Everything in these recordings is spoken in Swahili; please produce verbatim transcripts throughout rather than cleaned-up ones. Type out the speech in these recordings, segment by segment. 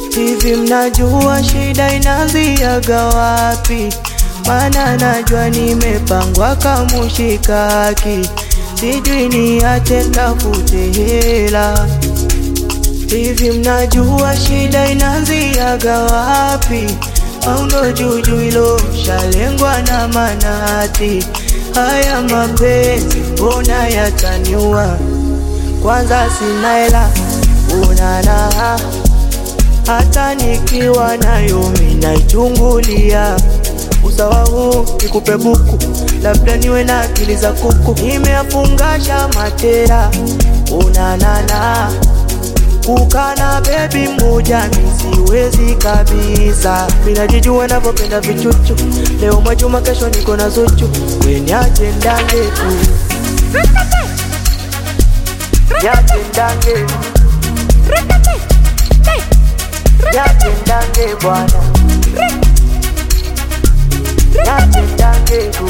Hivi mnajua shida inaanziaga wapi? Mana najua nimepangwa kama mshikaki, sijui niache nitafute hela. Hivi mnajua shida inaanziaga wapi? Au ndo juju ilo shalengwa na manati? Haya mapenzi mbona yataniua? Kwanza sina hela, unana hata nikiwa nayo minaichungulia. Usawa huu nikupe buku, labda niwe na akili za kuku. Nimeafungasha matera, unanana kukana baby mmoja misiwezi kabisa. Minajijua navopenda vichuchu, leo Mwajuma kesho niko na Zuchu. Wenyache ndange tu, nyache ndange, nyache ndange bwana, nyache ndange tu,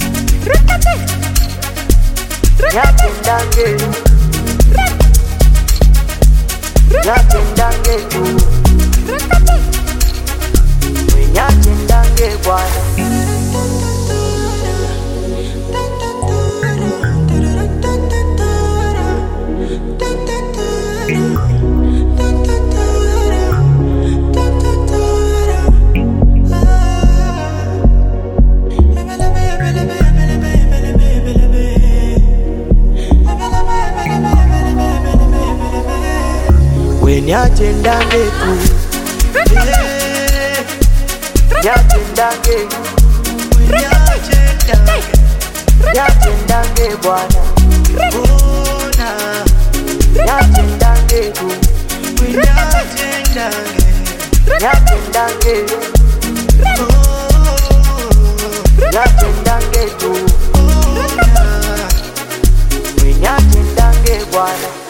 nyache ndange, nyache ndange tu, nyache ndange bwana. Nyache ndange tu, nyache ndange, nyache ndange, nyache ndange bwana, nyache ndange tu, nyache ndange, nyache ndange, nyache ndange tu, nyache ndange bwana.